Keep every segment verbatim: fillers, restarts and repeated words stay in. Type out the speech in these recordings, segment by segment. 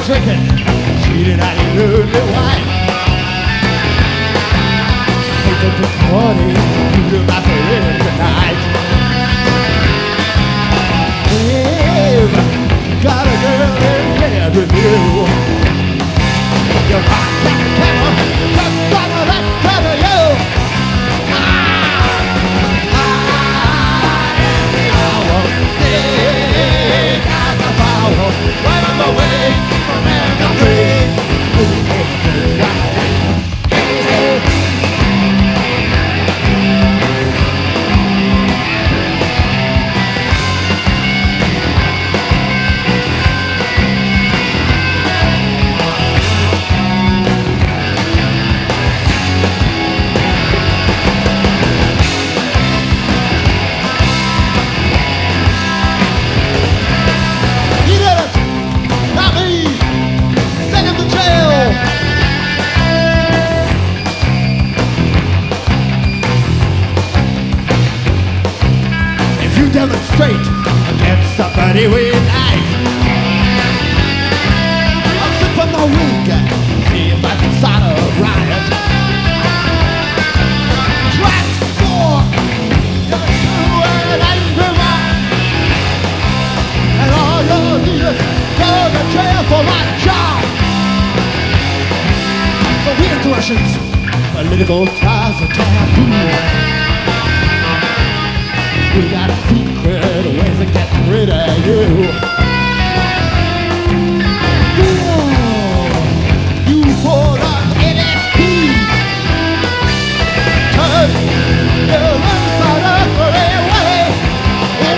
drinking, cheated on your lonely wife. Hate to party, you my friend tonight. We've got a girl in bed with you. You're rock like a camel, just gonna let go of you. I, I am the hour, sick as the power, right on the way from America free. Demonstrate against somebody we like. I'll sip on my wig and see if I can start a riot. Tracks for you're true and angry man, and all your leaders go to jail for my job. The weird Russians, political ties are taboo. We got secret ways of getting rid of you. Oh, you pulled up N F P. Turn your inside up for a way. I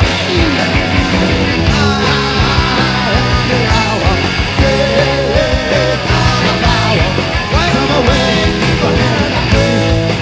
am the hour, sick of the power, right on the way from N F P.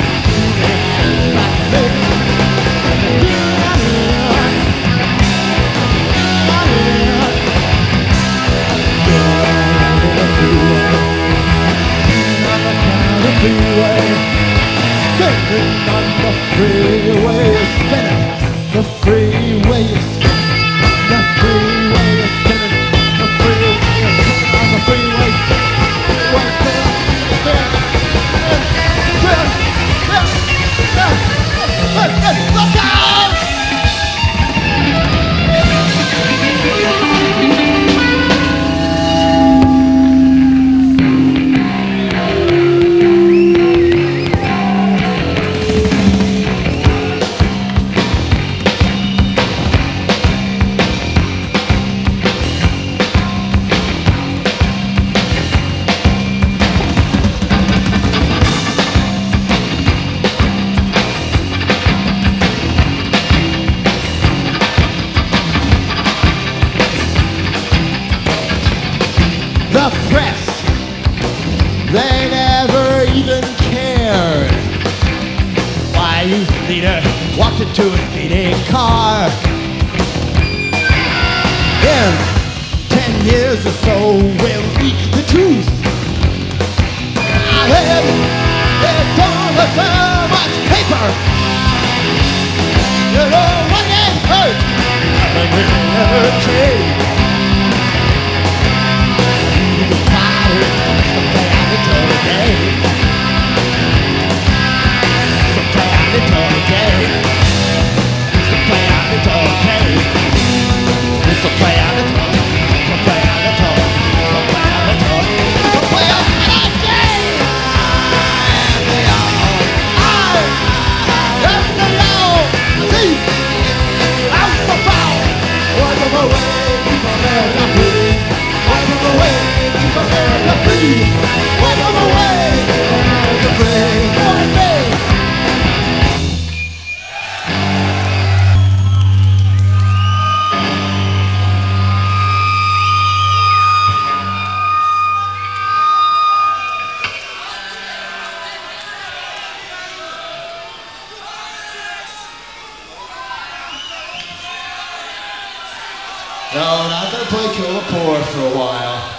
Freeway, spinning on the freeway, spinning. The freeway is spinning. The freeway is spinning. The freeway is spinning on the freeway. Freeway spinning, spinning, spinning, spinning, spinning, spinning. Look out! The press, they never even cared why a youth leader walked into a speeding car. In ten years or so, we'll leak the truth. I read it's over so much paper. You know what it hurt, nothing will ever change. No, not gonna play Kill the Poor for a while.